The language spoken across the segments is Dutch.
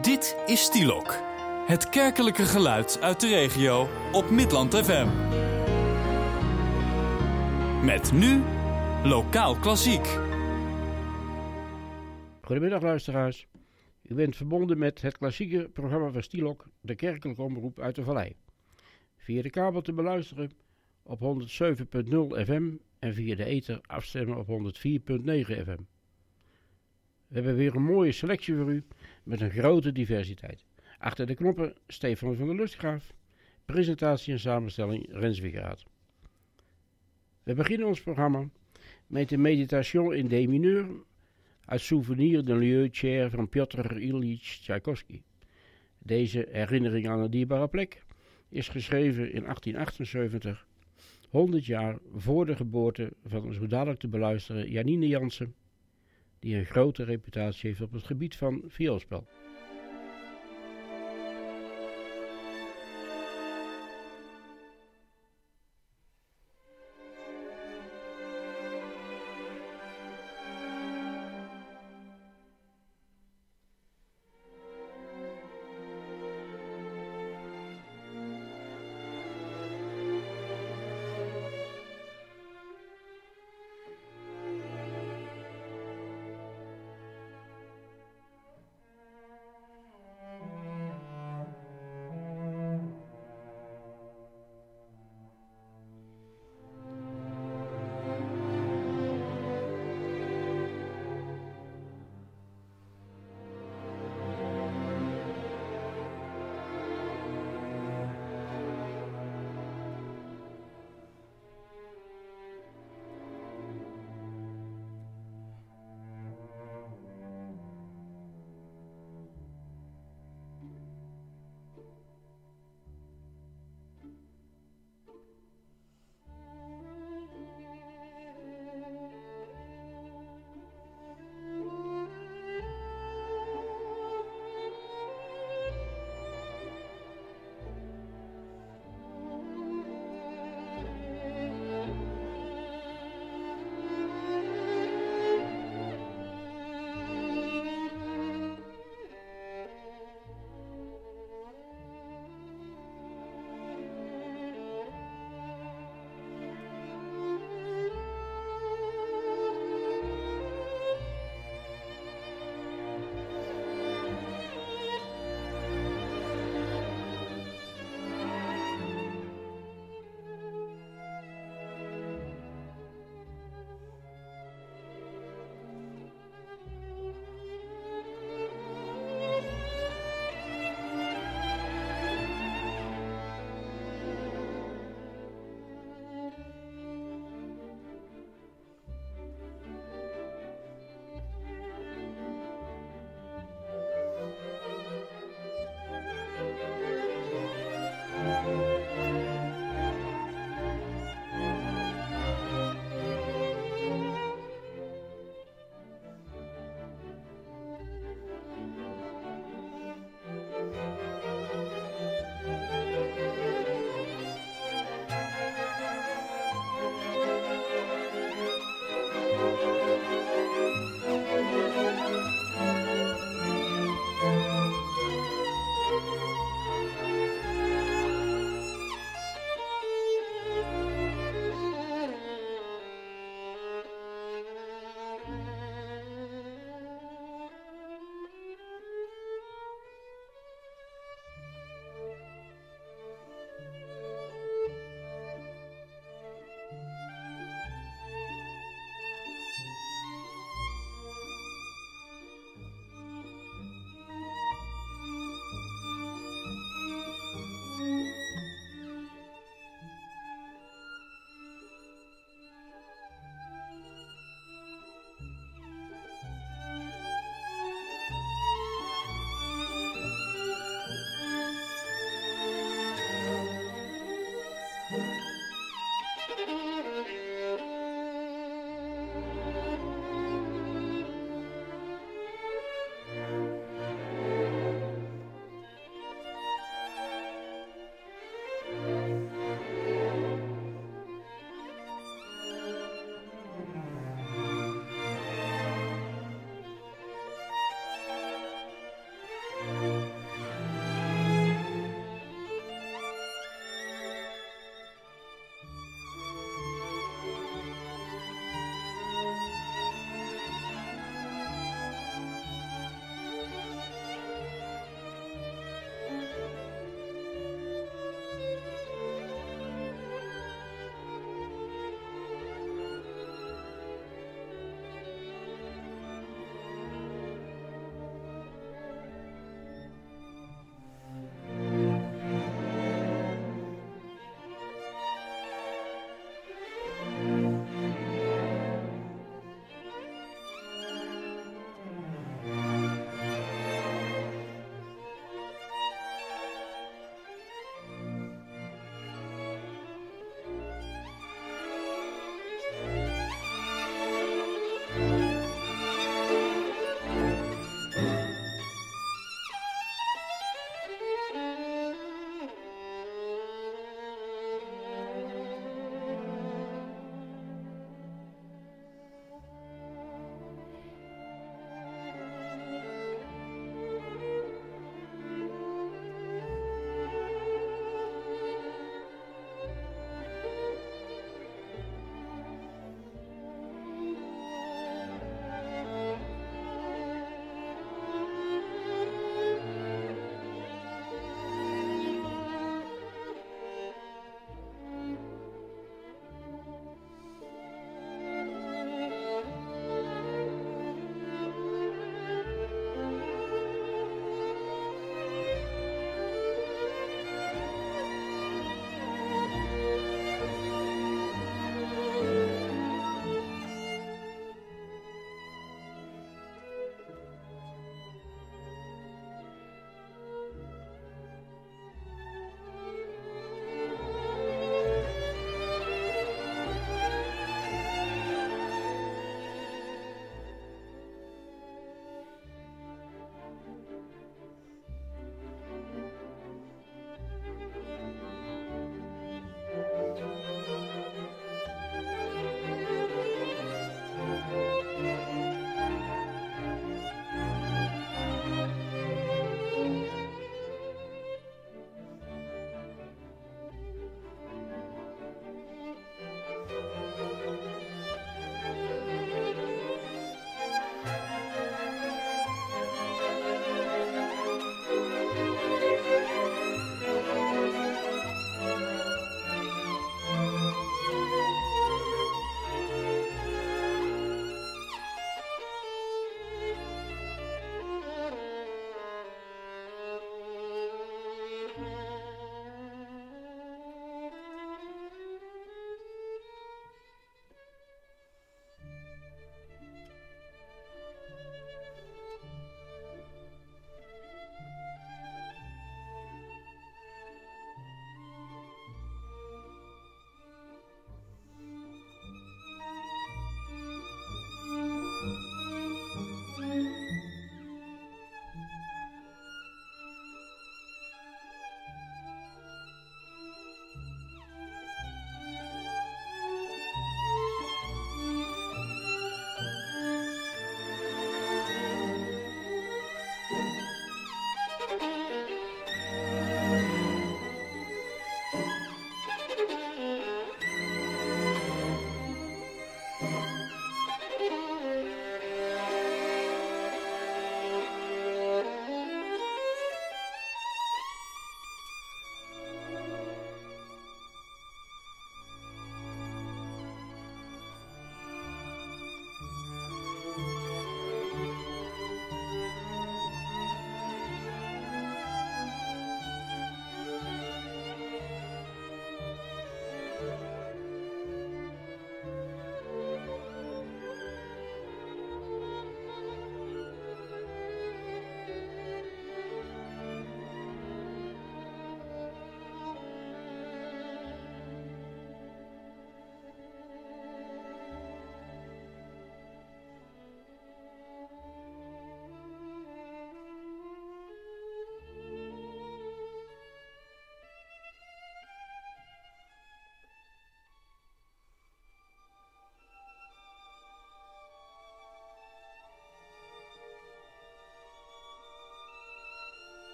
Dit is Stielok, het kerkelijke geluid uit de regio op Midland FM. Met nu Lokaal Klassiek. Goedemiddag luisteraars. U bent verbonden met het klassieke programma van Stielok, de kerkelijke omroep uit de Vallei. Via de kabel te beluisteren op 107.0 FM en via de ether afstemmen op 104.9 FM. We hebben weer een mooie selectie voor u met een grote diversiteit. Achter de knoppen Stefan van der Lustgraaf, presentatie en samenstelling Rens Wiggeraat. We beginnen ons programma met de Meditation in D mineur uit Souvenir d'un lieu cher van Piotr Ilyich Tchaikovsky. Deze herinnering aan een dierbare plek is geschreven in 1878, 100 jaar voor de geboorte van een zo dadelijk te beluisteren Janine Jansen, die een grote reputatie heeft op het gebied van vioolspel.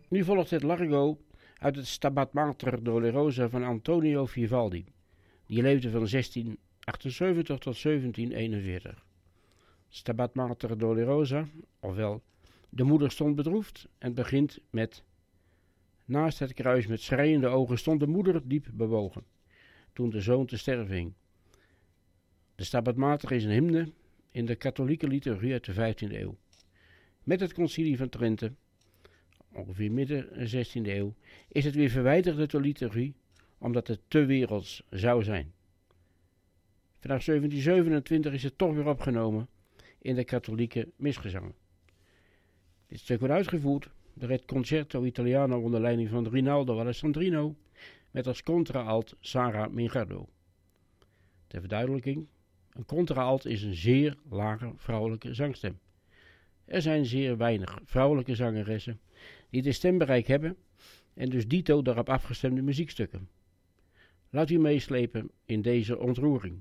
Nu volgt het Largo uit het Stabat Mater Dolorosa van Antonio Vivaldi. Die leefde van 1678 tot 1741. Stabat Mater Dolorosa, ofwel De moeder stond bedroefd, en begint met: naast het kruis met schreiende ogen stond de moeder diep bewogen, toen de zoon te sterven hing. De Stabat Mater is een hymne in de katholieke liturgie uit de 15e eeuw. Met het concilie van Trente, ongeveer midden 16e eeuw, is het weer verwijderd uit de liturgie, omdat het te werelds zou zijn. Vanaf 1727 is het toch weer opgenomen in de katholieke misgezangen. Dit stuk wordt uitgevoerd door het Concerto Italiano onder leiding van Rinaldo Alessandrino, met als contraalt Sara Mingardo. Ter verduidelijking, een contraalt is een zeer lage vrouwelijke zangstem. Er zijn zeer weinig vrouwelijke zangeressen die dit stembereik hebben en dus dito daarop afgestemde muziekstukken. Laat u meeslepen in deze ontroering.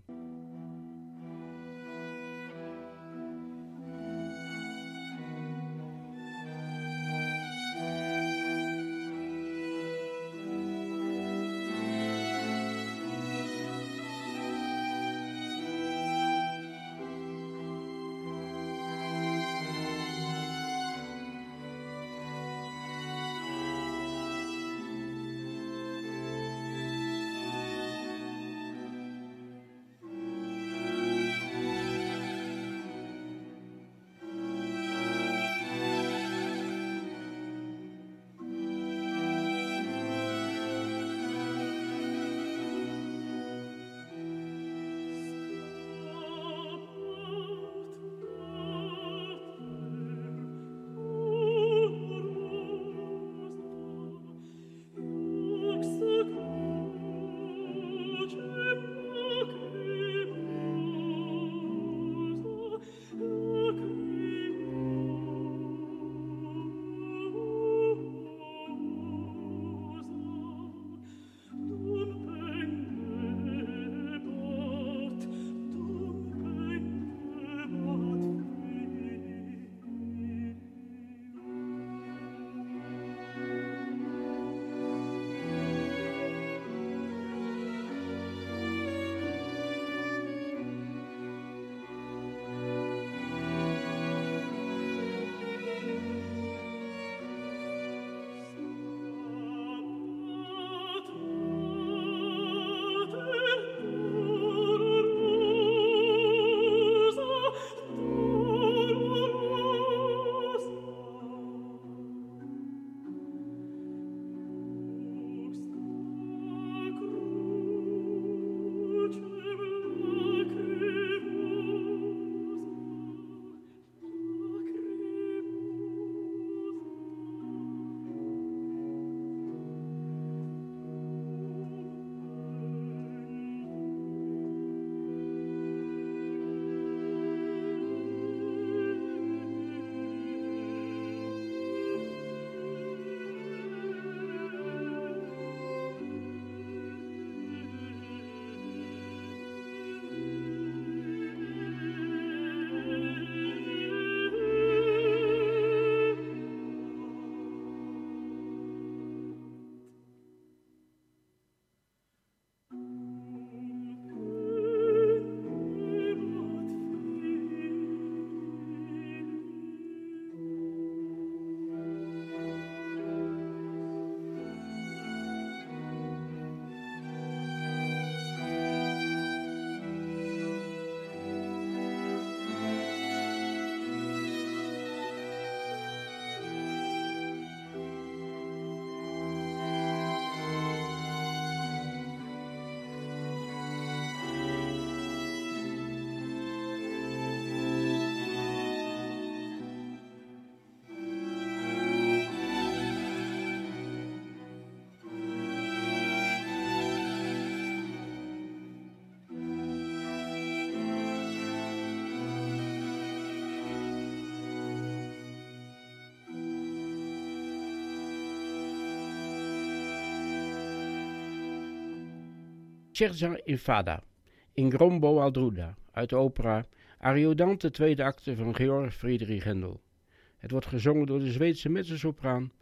Scherzo in Fada, in Grombo al Druda, uit de opera Ariodante, tweede acte van Georg Friedrich Händel. Het wordt gezongen door de Zweedse mezzosopraan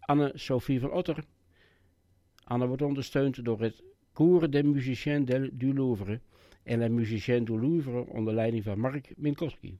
Anne-Sophie van Otter. Anne wordt ondersteund door het Cours des Musiciens du Louvre en les Musiciens du Louvre onder leiding van Mark Minkowski.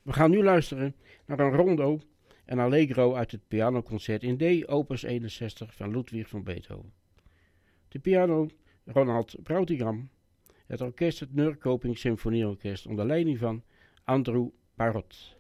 We gaan nu luisteren naar een rondo en allegro uit het pianoconcert in D, opus 61 van Ludwig van Beethoven. De piano Ronald Brautigam, het orkest het Neurkoping Symfonieorkest onder leiding van Andrew Parrot.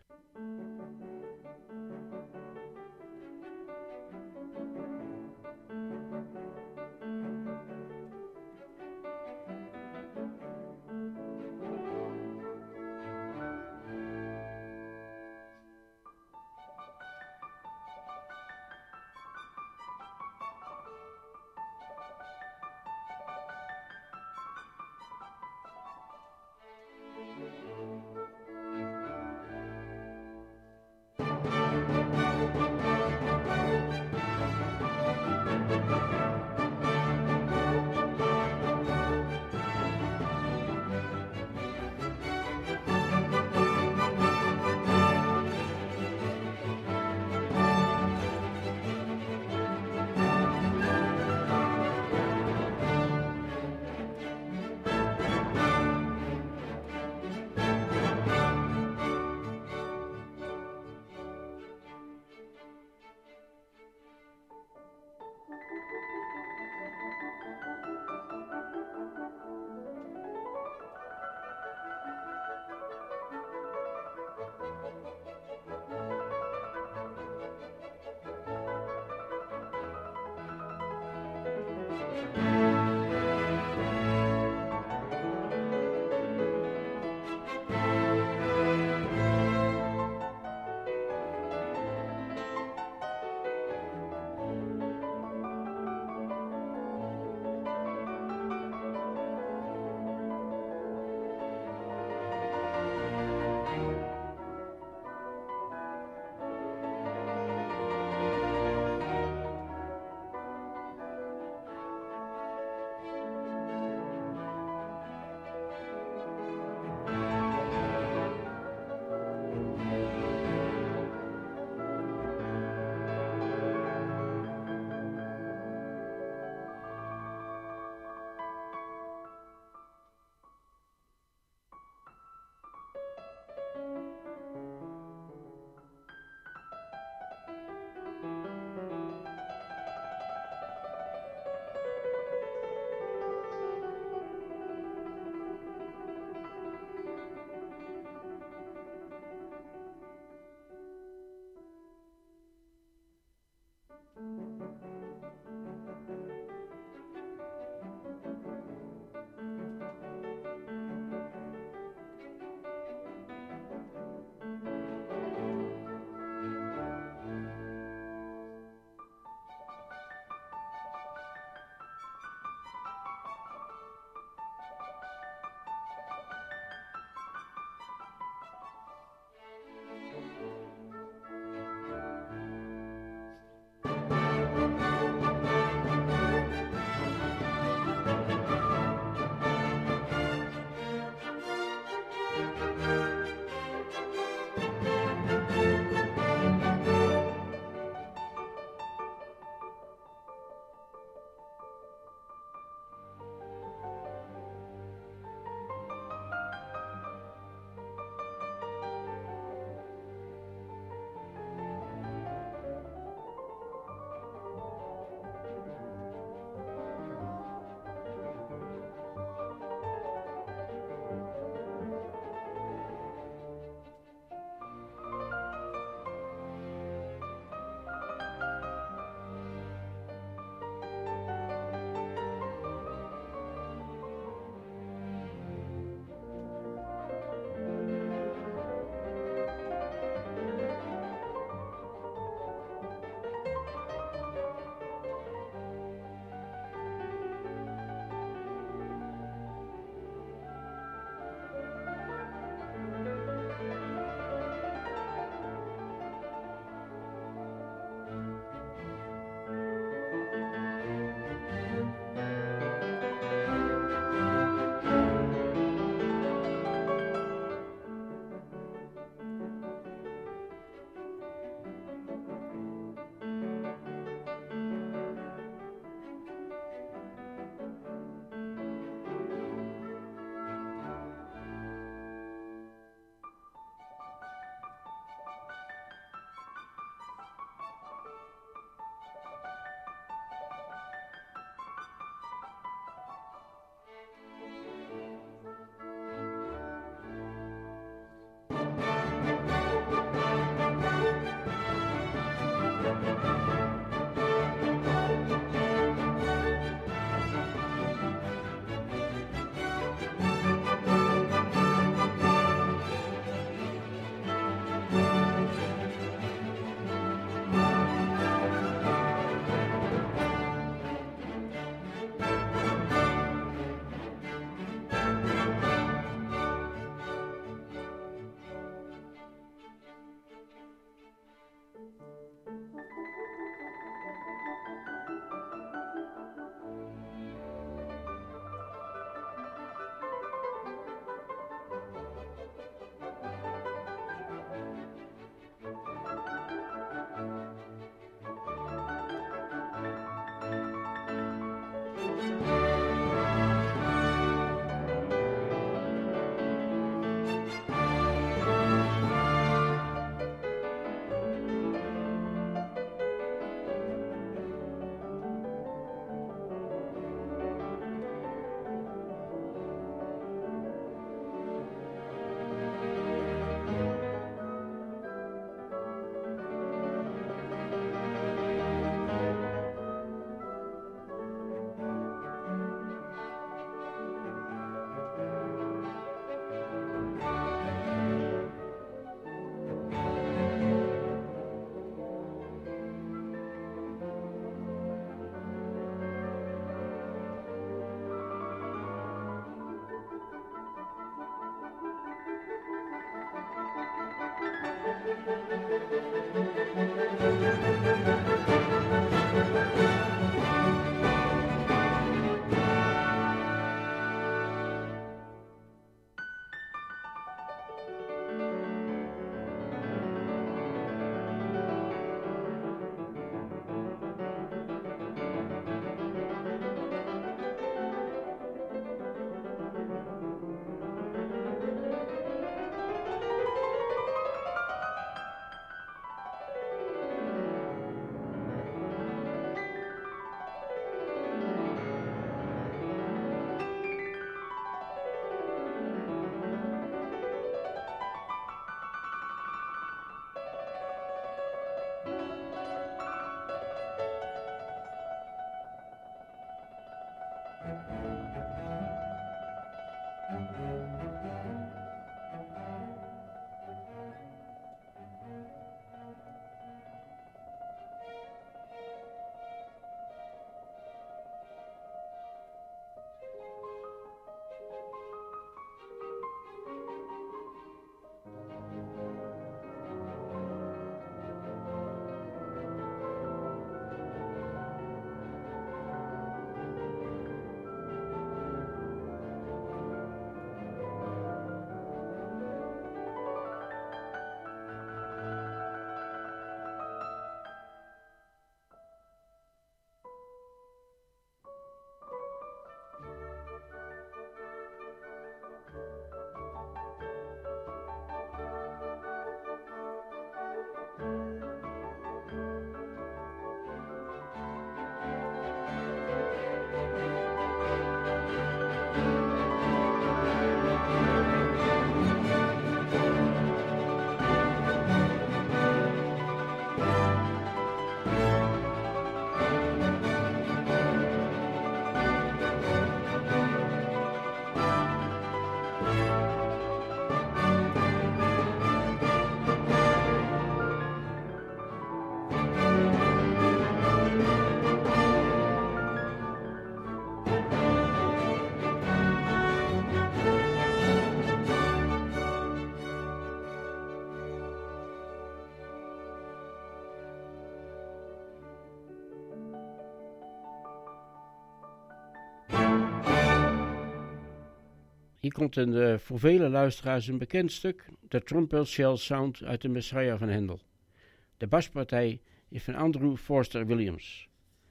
Hier komt voor vele luisteraars een bekend stuk, de Trumpet Shell Sound uit de Messiah van Handel. De baspartij is van Andrew Foster Williams.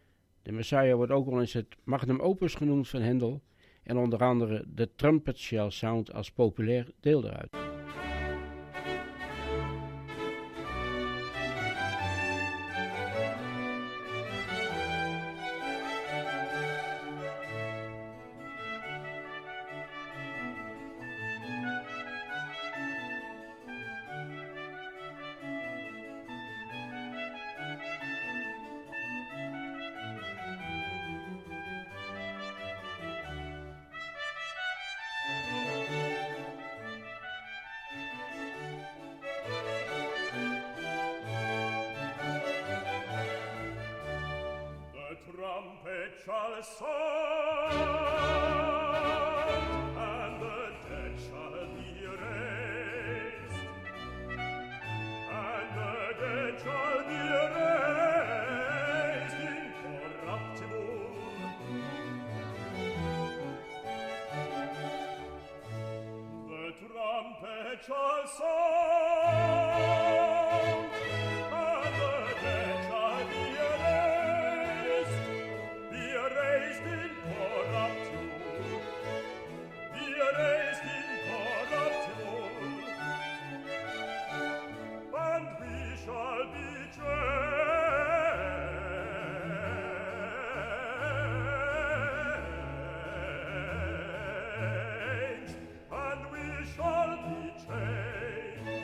De Messiah wordt ook wel eens het magnum opus genoemd van Handel en onder andere de Trumpet Shell Sound als populair deel eruit. Shall sound, and the dead shall be raised, and the dead shall be raised incorruptible. The trumpet shall sound, and the dead shall be raised incorruptible, raised incorruptible, and we shall be changed, and we shall be changed.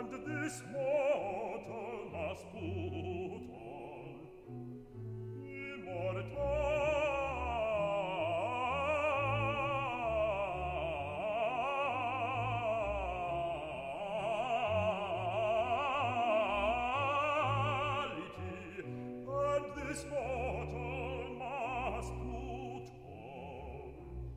this mortal must put on immortality, and this mortal must put on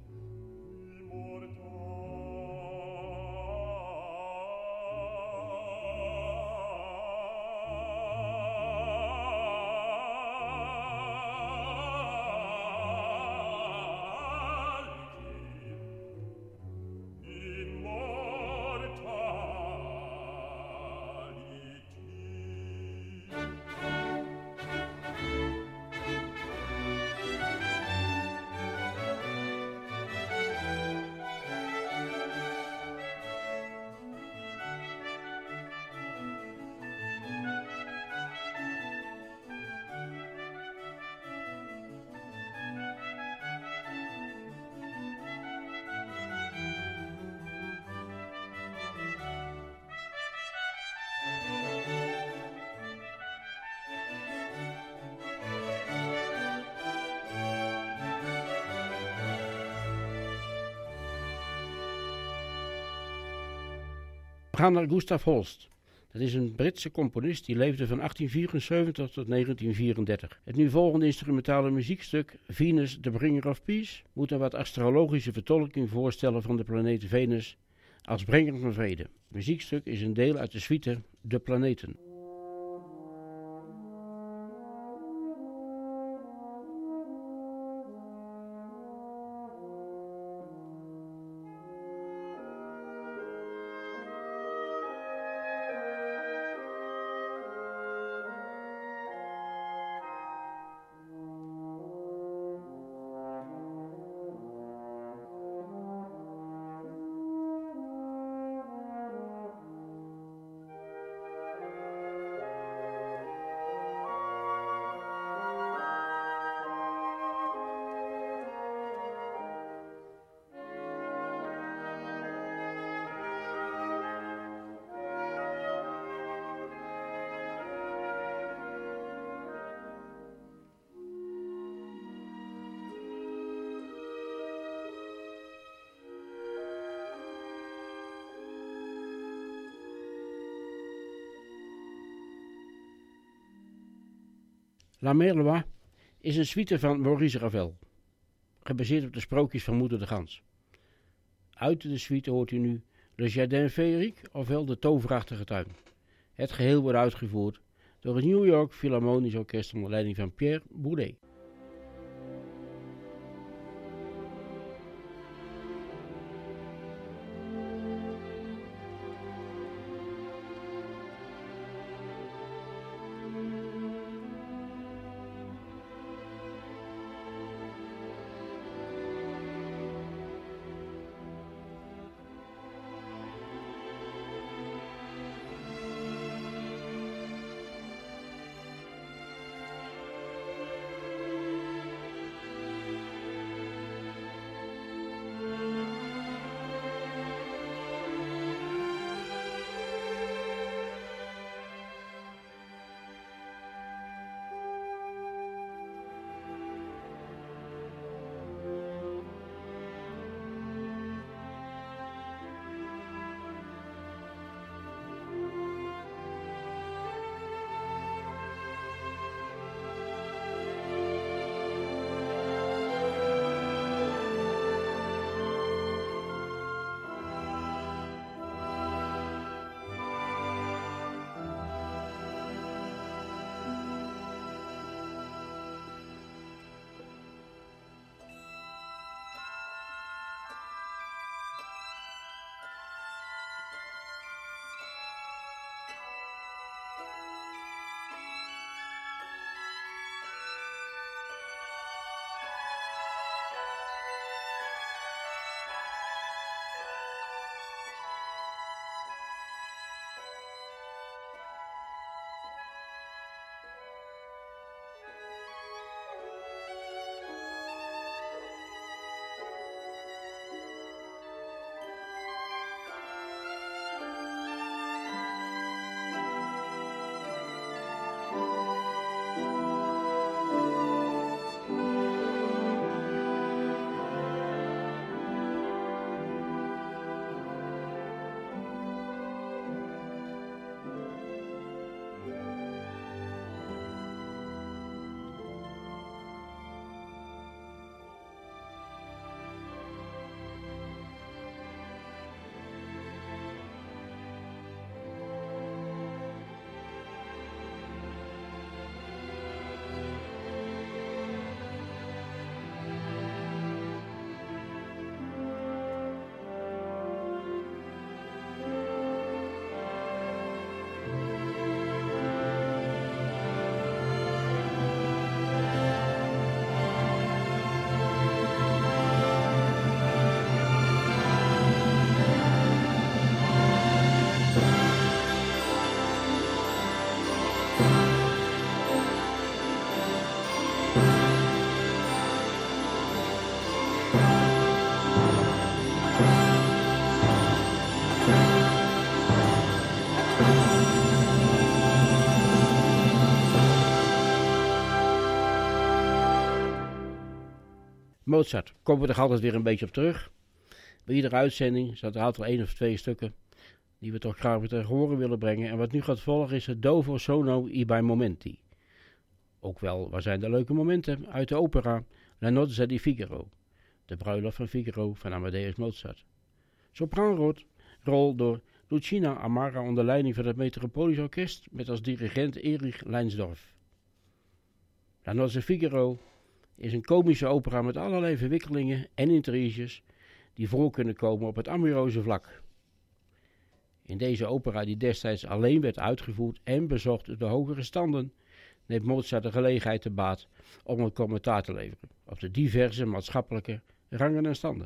We gaan naar Gustav Holst. Dat is een Britse componist die leefde van 1874 tot 1934. Het nu volgende instrumentale muziekstuk, Venus, the Bringer of Peace, moet een wat astrologische vertolking voorstellen van de planeet Venus als brenger van vrede. Het muziekstuk is een deel uit de suite De Planeten. La Merlois is een suite van Maurice Ravel, gebaseerd op de sprookjes van Moeder de Gans. Uit de suite hoort u nu Le Jardin Féerique, ofwel de toverachtige tuin. Het geheel wordt uitgevoerd door het New York Philharmonisch Orkest onder leiding van Pierre Boulez. Mozart, komen we er altijd weer een beetje op terug. Bij iedere uitzending staat er altijd 1 of 2 stukken die we toch graag weer tegen horen willen brengen. En wat nu gaat volgen is het Dovo sono i bei momenti. Ook wel, waar zijn de leuke momenten uit de opera La Nozze di Figaro, de bruiloft van Figaro van Amadeus Mozart. Sopraanrol door Lucina Amara onder leiding van het Metropolisch Orkest met als dirigent Erich Leinsdorf. La Nozze Figaro is een komische opera met allerlei verwikkelingen en intriges die voor kunnen komen op het amoureuze vlak. In deze opera, die destijds alleen werd uitgevoerd en bezocht door de hogere standen, neemt Mozart de gelegenheid te baat om een commentaar te leveren op de diverse maatschappelijke rangen en standen.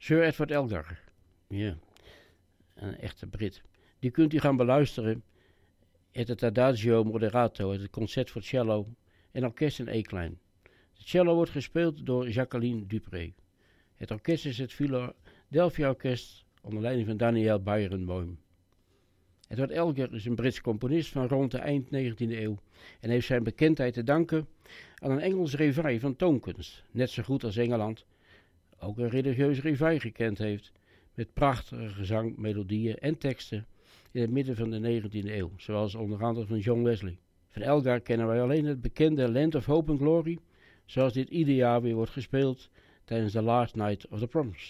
Sir Edward Elgar. Ja, een echte Brit. Die kunt u gaan beluisteren uit het Adagio Moderato, het concert voor cello en orkest in E-klein. De cello wordt gespeeld door Jacqueline Dupré. Het orkest is het Philadelphia Orkest onder leiding van Daniel Barenboim. Edward Elgar is een Brits componist van rond de eind 19e eeuw en heeft zijn bekendheid te danken aan een Engels reveille van toonkunst, net zo goed als Engeland ook een religieus reveille gekend heeft, met prachtige gezang, melodieën en teksten in het midden van de 19e eeuw, zoals onder andere van John Wesley. Van Elgar kennen wij alleen het bekende Land of Hope and Glory, zoals dit ieder jaar weer wordt gespeeld tijdens The Last Night of the Proms.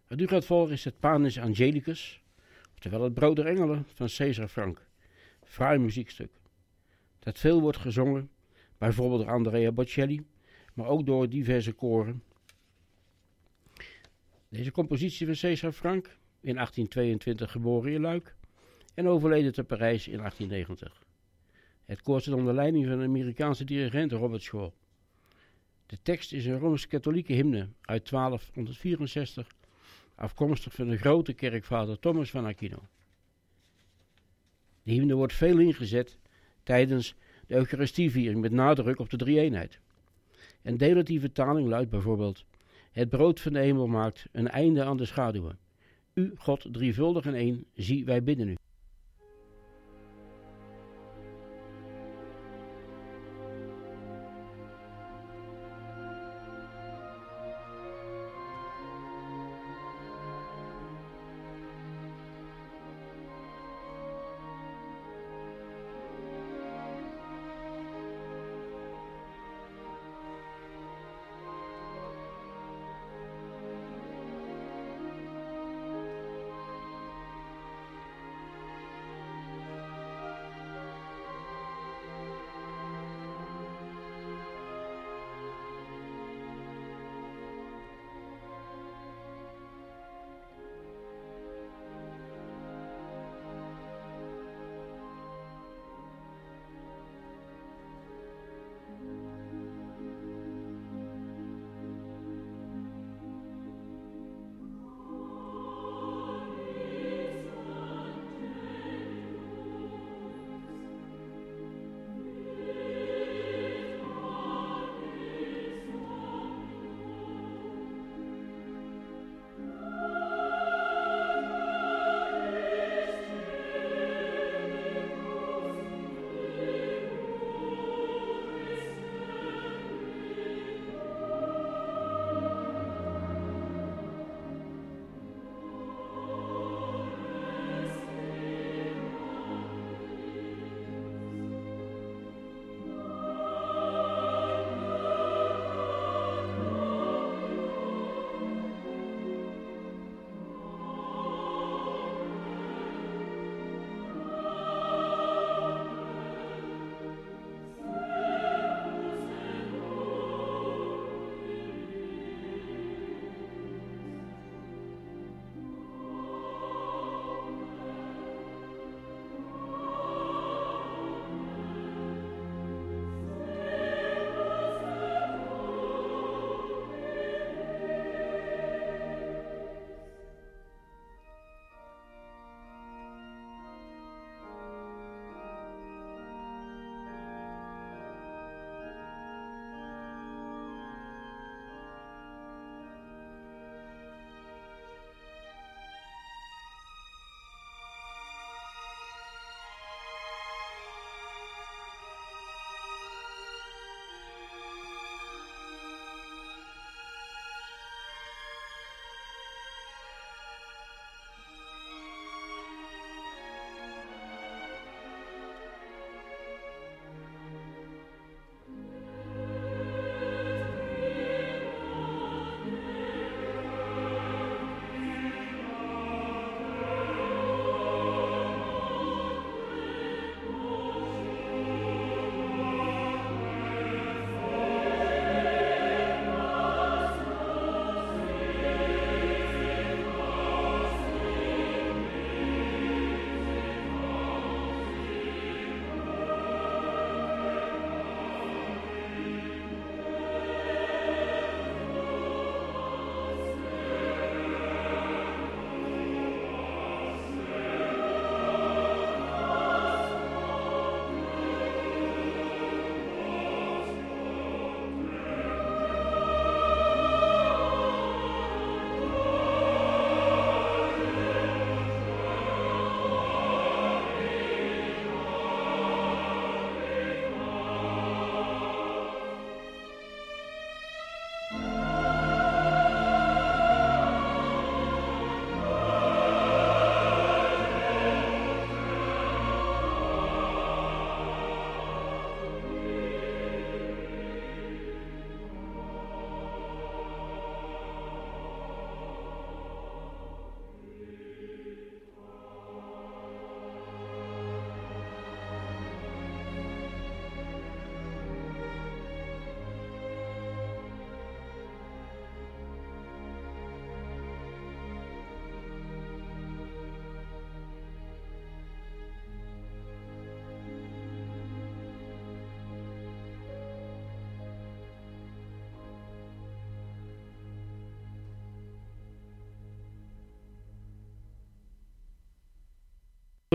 Wat nu gaat volgen is het Panis Angelicus, oftewel het Brood der Engelen van César Franck. Fraai muziekstuk, dat veel wordt gezongen, bijvoorbeeld door Andrea Bocelli, maar ook door diverse koren. Deze compositie van César Franck, in 1822 geboren in Luik en overleden te Parijs in 1890. Het koor staat onder leiding van de Amerikaanse dirigent Robert Shaw. De tekst is een Rooms-katholieke hymne uit 1264, afkomstig van de grote kerkvader Thomas van Aquino. De hymne wordt veel ingezet tijdens de Eucharistieviering met nadruk op de drie-eenheid. Een relatieve vertaling luidt bijvoorbeeld: het brood van de hemel maakt een einde aan de schaduwen. U, God, drievuldig en één, zie wij bidden u.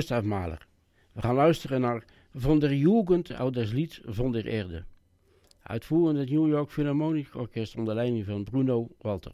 Gustav Mahler. We gaan luisteren naar Von der Jugend uit das Lied von der Erde. Uitvoerend het New York Philharmonic Orkest onder leiding van Bruno Walter.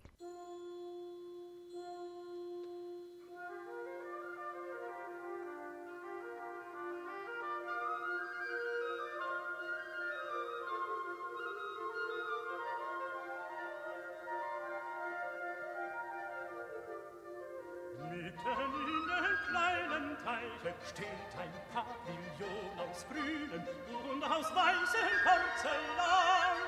Mitten in den kleinen Teichen steht ein Pavillon aus grünem und aus weißem Porzellan.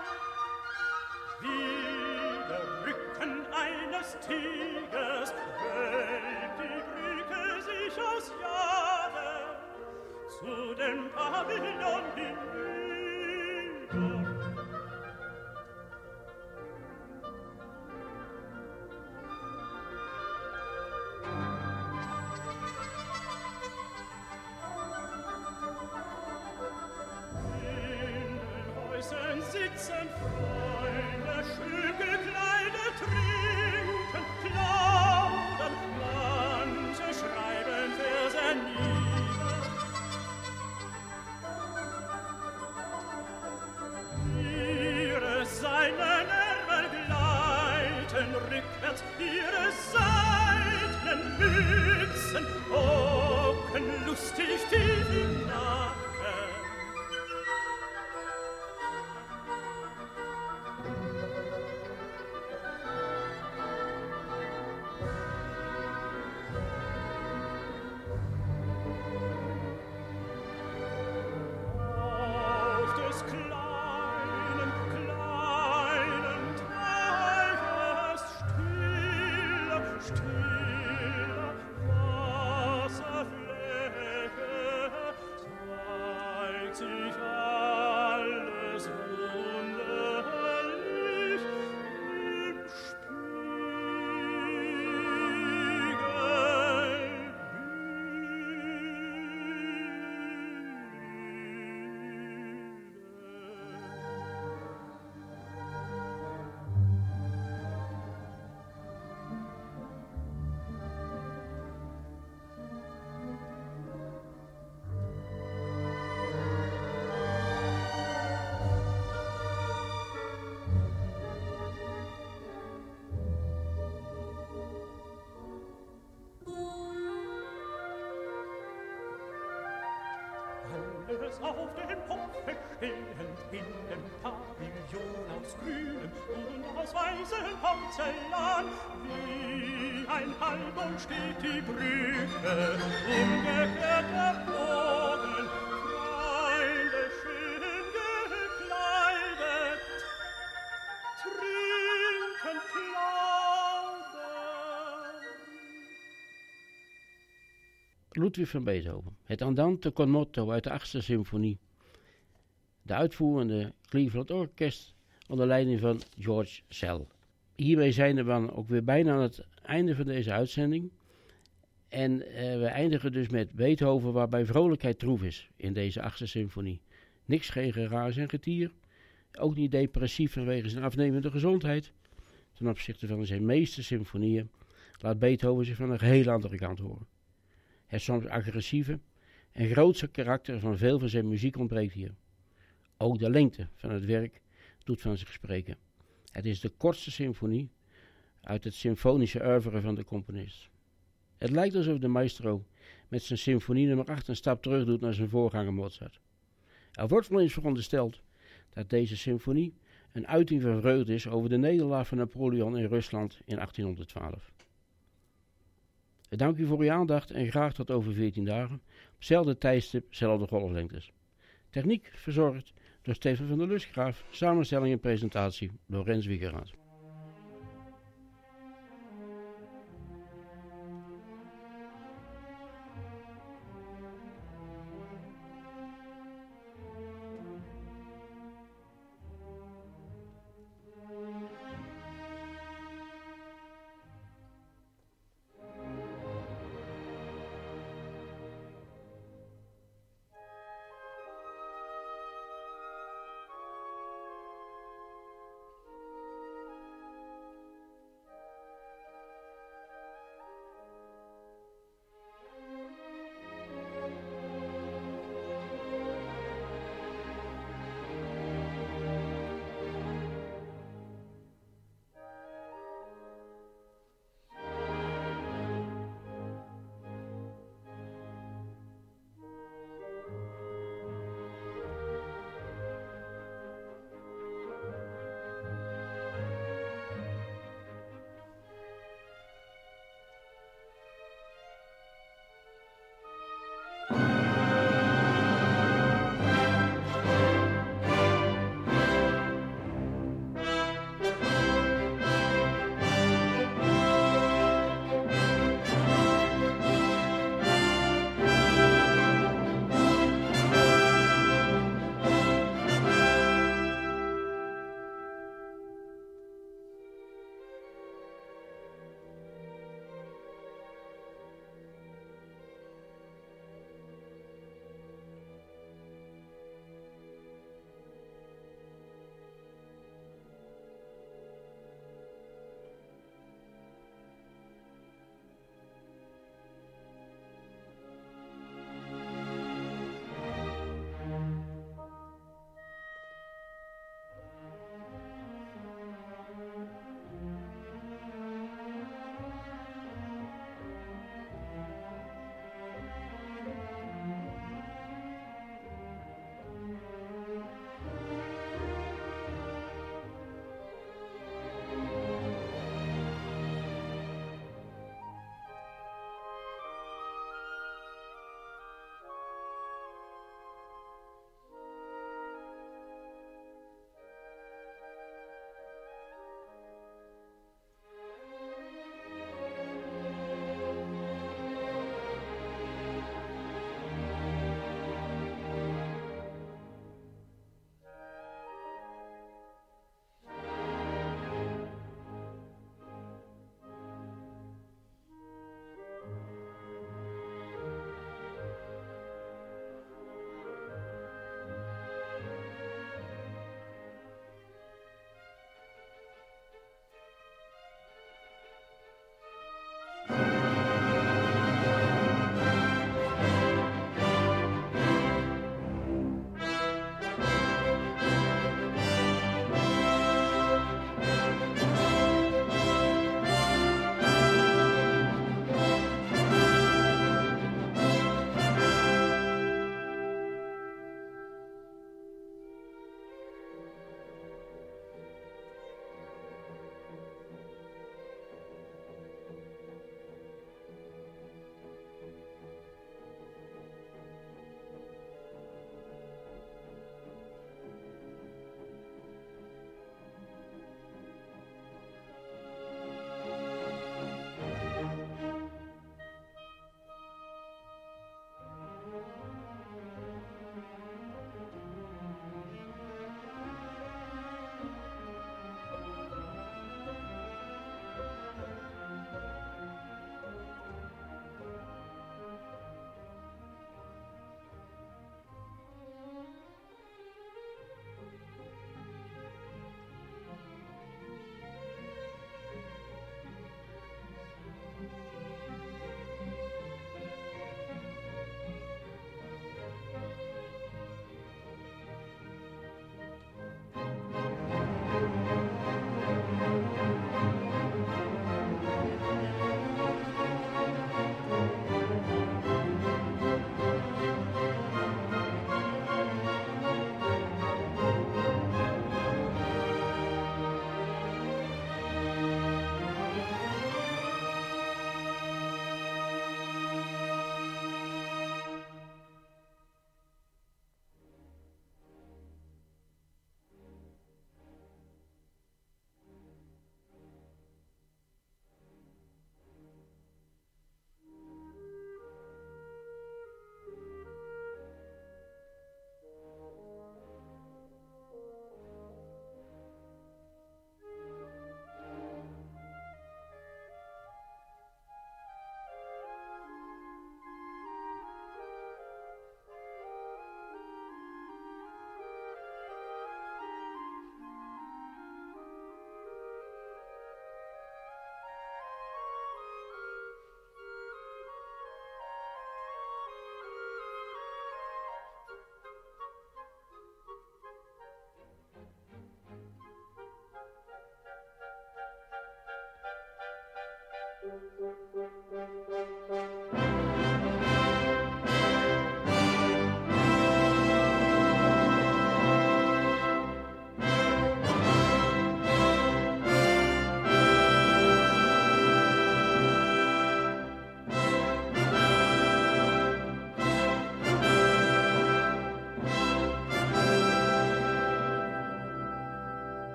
Wie der Rücken eines Tigers wölbt die Brücke sich aus Jade zu dem Pavillon hinüber. Sitzen Freunde, schön gekleidet, trinken, plaudern, manche schreiben Verse nieder. Ihre seinen Ärmel gleiten rückwärts, ihre seidnen Mützen hocken lustig tief im Nacken. Alles auf dem Hofe stehend in dem Pavillon aus grünem und aus weißem Porzellan. Wie ein Halbmond steht die Brücke, umgekehrt der Boden, Freunde schön gekleidet, trinken, plaudern. Ludwig van Beethoven. Het Andante con moto uit de 8e symfonie. De uitvoerende Cleveland Orkest onder leiding van George Szell. Hiermee zijn we dan ook weer bijna aan het einde van deze uitzending. En we eindigen dus met Beethoven waarbij vrolijkheid troef is in deze 8e symfonie. Niks geen geraas en getier. Ook niet depressief vanwege zijn afnemende gezondheid. Ten opzichte van zijn meeste symfonieën laat Beethoven zich van een geheel andere kant horen. Het soms agressieve en grootse karakter van veel van zijn muziek ontbreekt hier. Ook de lengte van het werk doet van zich spreken. Het is de kortste symfonie uit het symfonische oeuvre van de componist. Het lijkt alsof de maestro met zijn symfonie nummer 8 een stap terug doet naar zijn voorganger Mozart. Er wordt wel eens verondersteld dat deze symfonie een uiting van vreugde is over de nederlaag van Napoleon in Rusland in 1812. Ik dank u voor uw aandacht en graag tot over 14 dagen. Op hetzelfde tijdstip, zelfde golflengtes. Techniek verzorgd door Stefan van der Lusgraaf. Samenstelling en presentatie door Rens Wiegeraad.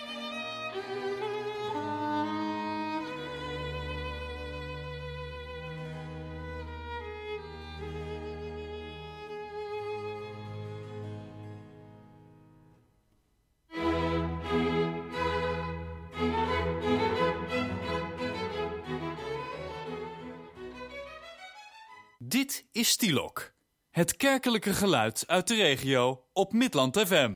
Dit is Stielok, het kerkelijke geluid uit de regio op Midland FM.